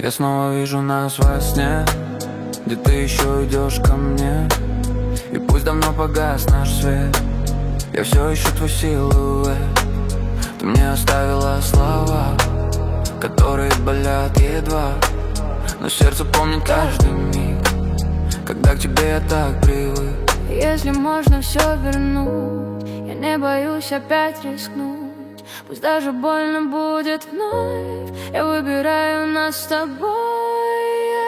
Я снова вижу нас во сне, где ты еще идешь ко мне. И пусть давно погас наш свет, я все ищу твой силуэт. Ты мне оставила слова, которые болят едва, но сердце помнит каждый миг, когда к тебе я так привык. Если можно все вернуть, я не боюсь опять рискнуть. Пусть даже больно будет вновь, я выбираю нас с тобой.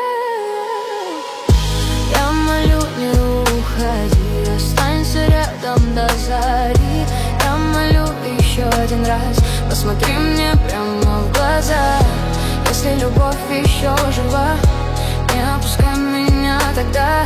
Я молю, не уходи, останься рядом до зари. Я молю еще один раз, посмотри мне прямо в глаза. Если любовь еще жива, не опускай меня тогда.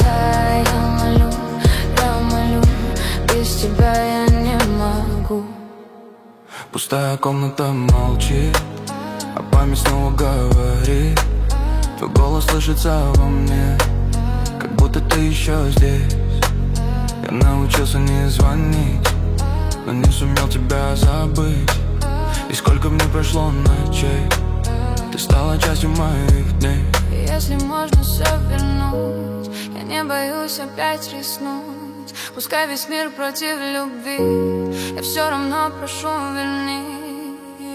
Я молю, без тебя я не могу. Пустая комната молчит, а память снова говорит. Твой голос слышится во мне, как будто ты еще здесь. Я научился не звонить, но не сумел тебя забыть. И сколько мне прошло ночей, ты стала частью моих дней. Если можно все вернуть, я не боюсь опять рискнуть. Пускай весь мир против любви, я все равно прошу, верни.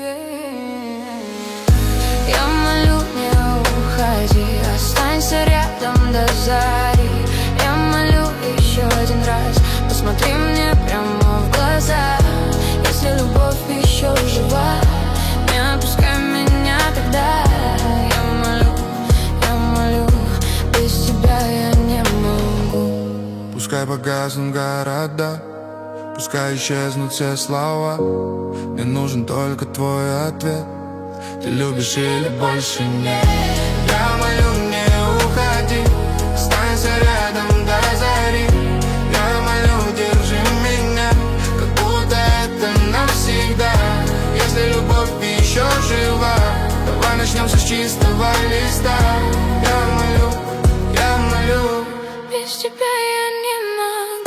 Я молю, не уходи, останься рядом до зари. Я молю еще один раз, посмотри мне прямо в глаза. Если любовь еще жива, не опускай меня тогда. Я молю, без тебя я не могу. Пускай погаснут города, пускай исчезнут все слова. Мне нужен только твой ответ. Ты любишь или больше нет? Я молю, не уходи, останься рядом до зари. Я молю, держи меня, как будто это навсегда. Если любовь еще жива, давай начнем с чистого листа. Я молю, без тебя я не могу.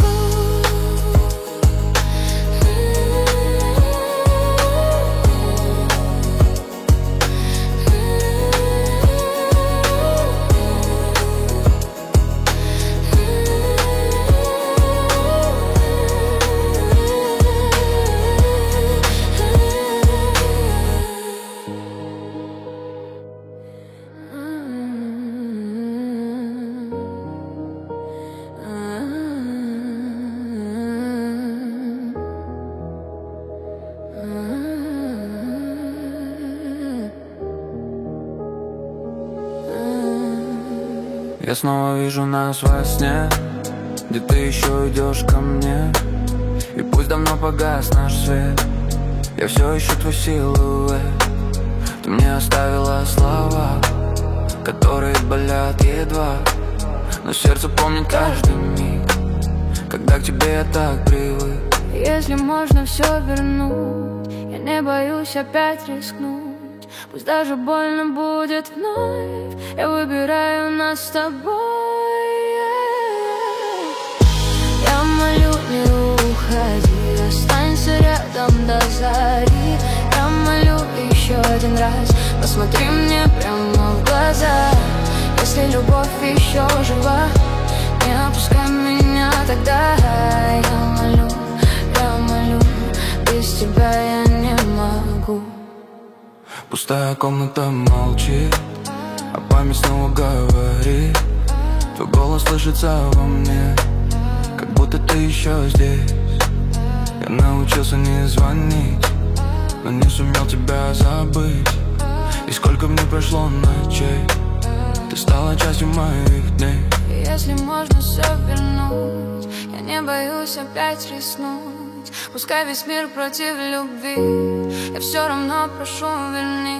Я снова вижу нас во сне, где ты еще идешь ко мне. И пусть давно погас наш свет, я все ищу твой силуэт. Ты мне оставила слова, которые болят едва, но сердце помнит каждый миг, когда к тебе я так привык. Если можно все вернуть, я не боюсь опять рискнуть. Пусть даже больно будет вновь, я выбираю нас с тобой. Я молю, не уходи, останься рядом до зари. Я молю еще один раз, посмотри мне прямо в глаза. Если любовь еще жива, не опускай меня тогда. Я молю, без тебя я не могу. Пустая комната молчит, а память снова говорит. Твой голос слышится во мне, как будто ты еще здесь. Я научился не звонить, но не сумел тебя забыть. И сколько мне прошло ночей, ты стала частью моих дней. Если можно все вернуть, я не боюсь опять рискнуть. Пускай весь мир против любви, я все равно прошу, верни.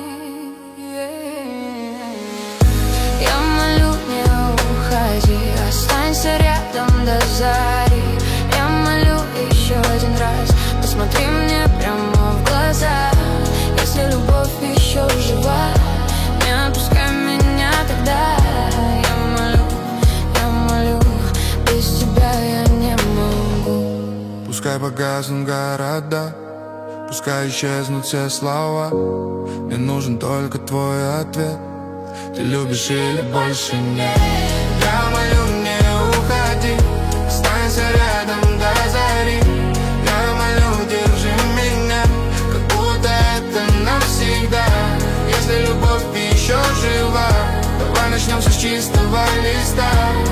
Я молю, не уходи, останься рядом до зари. Я молю еще один раз, посмотри мне прямо в глаза. Если любовь еще жива, не опускай меня тогда. Я молю, без тебя я не могу. пускай погаснут города, пускай исчезнут все слова. Мне нужен только твой ответ. Ты любишь или больше нет? Я молю, не уходи, останься рядом до зари. Я молю, держи меня, как будто это навсегда. Если любовь еще жива, давай начнем все с чистого листа.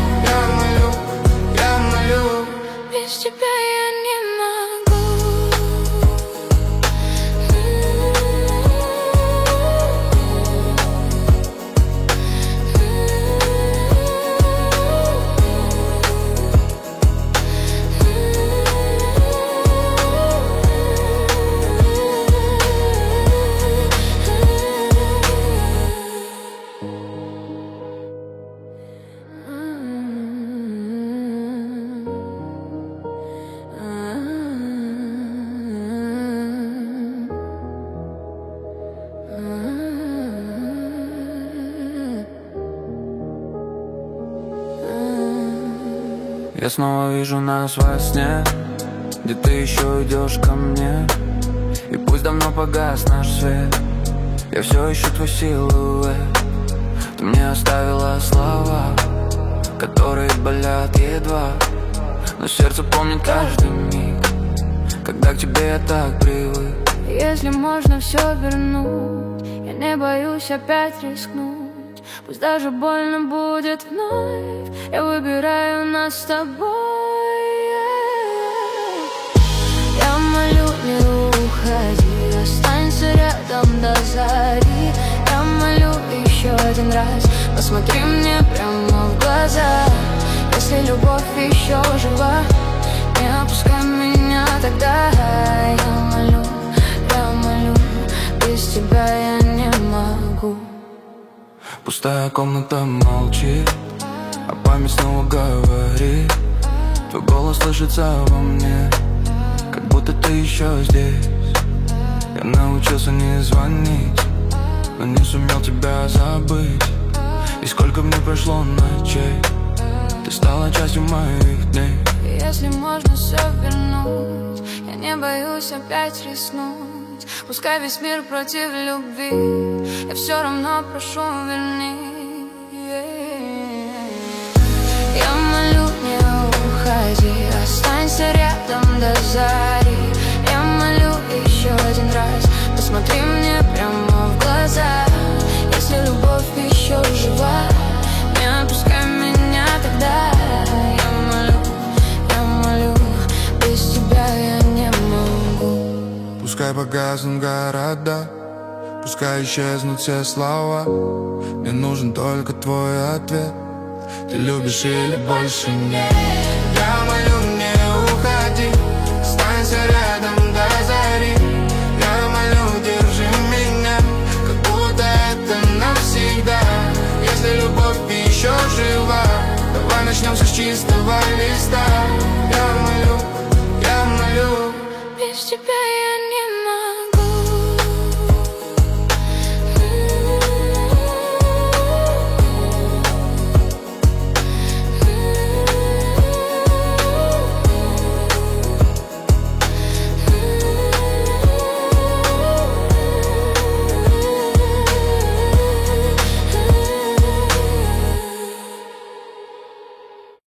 Я молю, без тебя я не могу. Я снова вижу нас во сне, где ты еще идешь ко мне. И пусть давно погас наш свет, я все ищу твой силуэт. Ты мне оставила слова, которые болят едва, но сердце помнит каждый миг, когда к тебе я так привык. Если можно все вернуть, я не боюсь опять рискнуть. Пусть даже больно будет вновь, я выбираю нас с тобой. Я молю, не уходи, останься рядом до зари. Я молю еще один раз, посмотри мне прямо в глаза. Если любовь еще жива, не опускай меня тогда. Я молю, без тебя я не могу. Пустая комната молчит, а память снова говорит. Твой голос слышится во мне, как будто ты еще здесь. Я научился не звонить, но не сумел тебя забыть. И сколько мне прошло ночей, ты стала частью моих дней. Если можно все вернуть, я не боюсь опять рискнуть. Пускай весь мир против любви, я все равно прошу, верни. Я молю, не уходи, останься рядом до зари. Я молю еще один раз, посмотри мне прямо в глаза. Если любовь еще жива, не отпускай меня тогда. Я молю, без тебя я не могу. пускай погаснут города, пускай исчезнут все слова. Мне нужен только твой ответ. Ты любишь или больше нет?